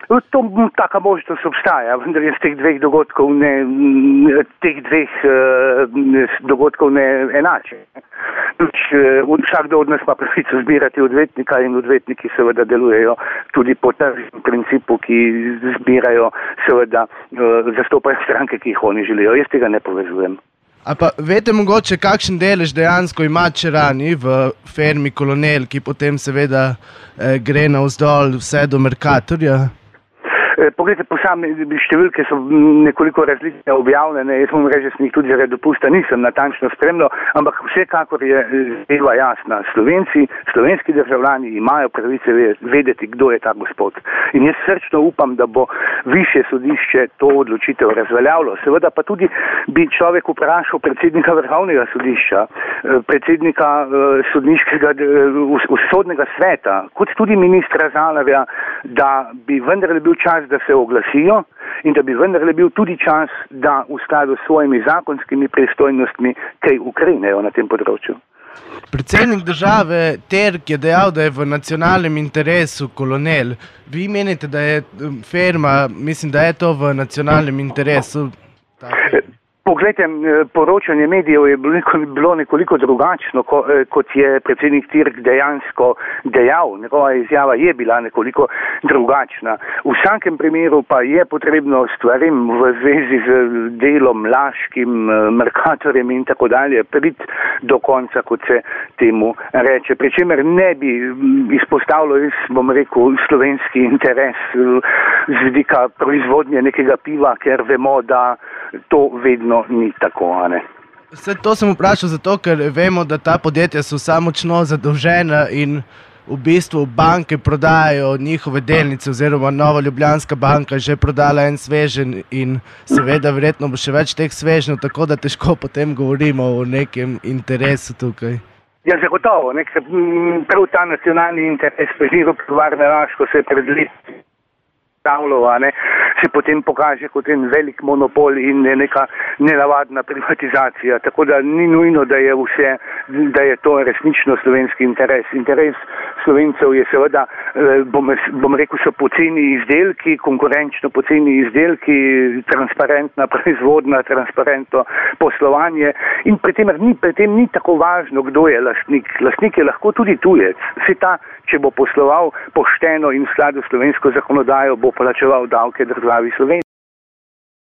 Taka možnost obstaja, vendar jaz teh dveh dogodkov ne enačim. Vsakdo od nas ima pravico zbirati odvetnika in odvetniki seveda delujejo tudi po tržnem principu, ki zbirajo, seveda zastopajo stranke, ki jih oni želijo. Jaz tega ne povezujem. A pa veste mogoče, kakšen delež dejansko ima Čerani v firmi Kolonel, ki potem seveda gre navzdol vse do Mercatorja? Poglejte, posamezne številke so nekoliko različne objavljene, jaz moram reči, da sem jih tudi zaradi dopusta nisem natančno spremljal, ampak vsekakor je zadeva jasna. Slovenski državljani imajo pravice vedeti, kdo je ta gospod. In jaz srčno upam, da bo višje sodišče to odločitev razveljavilo. Seveda pa tudi bi človek vprašal predsednika Vrhovnega sodišča, predsednika sodnega sveta, kot tudi ministra Zalarja, da bi vendarle bil čas, da se oglasijo in da bi vendarle bil tudi čas, da v skladu s svojimi zakonskimi pristojnostmi kaj ukrenejo na tem področju. Predsednik države Terk je dejal, da je v nacionalnem interesu Kolonel. Vi menite, da je firma, mislim, da je to v nacionalnem interesu? Poglejte, poročanje medijev je bilo nekoliko drugačno, kot je predsednik Tirk dejansko dejal. Njegova izjava je bila nekoliko drugačna. V vsakem primeru pa je potrebno stvarim v zvezi z delom Laškim, Mercatorjem in tako dalje priti do konca, kot se temu reče. Pričemer ne bi izpostavilo, jaz bom rekel, slovenski interes z vidika proizvodnje nekega piva, ker vemo, da to vedno ni tako, a ne. Vse to sem vprašal zato, ker vemo, da ta podjetja so močno zadolžena in v bistvu banke prodajajo njihove delnice oziroma Nova Ljubljanska banka že prodala en sveženj in seveda verjetno bo še več teh svežnjev, tako da težko potem govorimo o nekem interesu tukaj. Ja, zagotovo, prav ta nacionalni interes Prežiro Pivovarne Laško se pred leti se potem pokaže kot en velik monopol in neka nenavadna privatizacija. Tako da ni nujno, da je to resnično slovenski interes. Interes Slovencev je seveda, bom rekel, so poceni izdelki, konkurenčno poceni izdelki, transparentna proizvodnja, transparentno poslovanje in pri tem ni tako važno, kdo je lastnik. Lastnik je lahko tudi tujec. Vse ta, če bo posloval pošteno in v skladu s slovensko zakonodajo, bo plačeval davke državi Sloveniji.